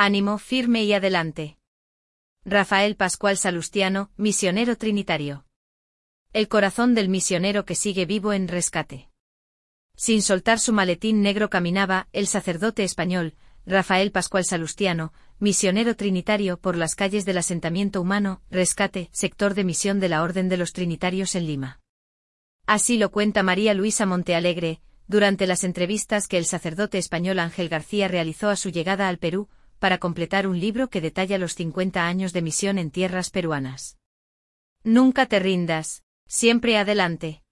Ánimo, firme y adelante. Rafael Pascual Salustiano, misionero trinitario. El corazón del misionero que sigue vivo en rescate. Sin soltar su maletín negro caminaba el sacerdote español, Rafael Pascual Salustiano, misionero trinitario por las calles del asentamiento humano, Rescate, sector de misión de la Orden de los Trinitarios en Lima. Así lo cuenta María Luisa Montealegre, durante las entrevistas que el sacerdote español Ángel García realizó a su llegada al Perú, para completar un libro que detalla los 50 años de misión en tierras peruanas. Nunca te rindas, siempre adelante.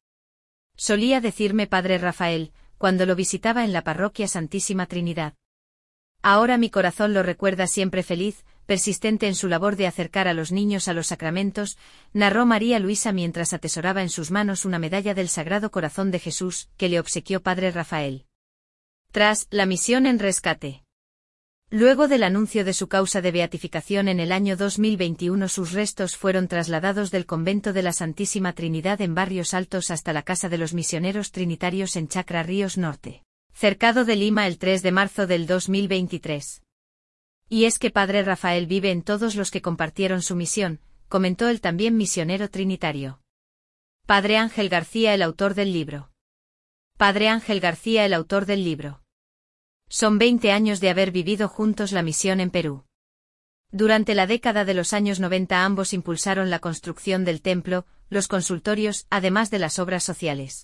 Solía decirme padre Rafael, cuando lo visitaba en la parroquia Santísima Trinidad. Ahora mi corazón lo recuerda siempre feliz, persistente en su labor de acercar a los niños a los sacramentos, narró María Luisa mientras atesoraba en sus manos una medalla del Sagrado Corazón de Jesús, que le obsequió padre Rafael. Tras la misión en rescate. Luego del anuncio de su causa de beatificación en el año 2021, sus restos fueron trasladados del convento de la Santísima Trinidad en Barrios Altos hasta la Casa de los Misioneros Trinitarios en Chacra Ríos Norte, Cercado de Lima, el 3 de marzo del 2023. Y es que padre Rafael vive en todos los que compartieron su misión, comentó el también misionero trinitario. Padre Ángel García, el autor del libro. Padre Ángel García, el autor del libro. Son 20 años de haber vivido juntos la misión en Perú. Durante la década de los años 90 ambos impulsaron la construcción del templo, los consultorios, además de las obras sociales.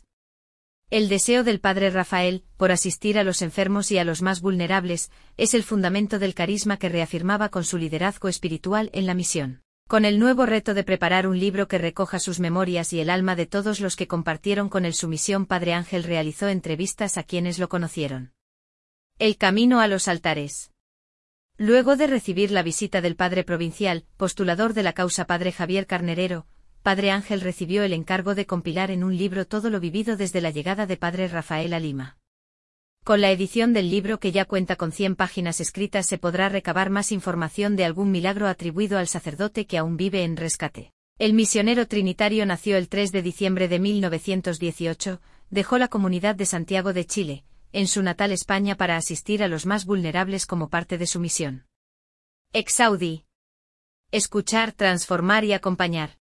El deseo del padre Rafael, por asistir a los enfermos y a los más vulnerables, es el fundamento del carisma que reafirmaba con su liderazgo espiritual en la misión. Con el nuevo reto de preparar un libro que recoja sus memorias y el alma de todos los que compartieron con él su misión, padre Ángel realizó entrevistas a quienes lo conocieron. El camino a los altares. Luego de recibir la visita del padre provincial, postulador de la causa padre Javier Carnerero, padre Ángel recibió el encargo de compilar en un libro todo lo vivido desde la llegada de padre Rafael a Lima. Con la edición del libro, que ya cuenta con 100 páginas escritas, se podrá recabar más información de algún milagro atribuido al sacerdote que aún vive en rescate. El misionero trinitario nació el 3 de diciembre de 1918, dejó la comunidad de Santiago de Chile, en su natal España, para asistir a los más vulnerables como parte de su misión. Exaudi. Escuchar, transformar y acompañar.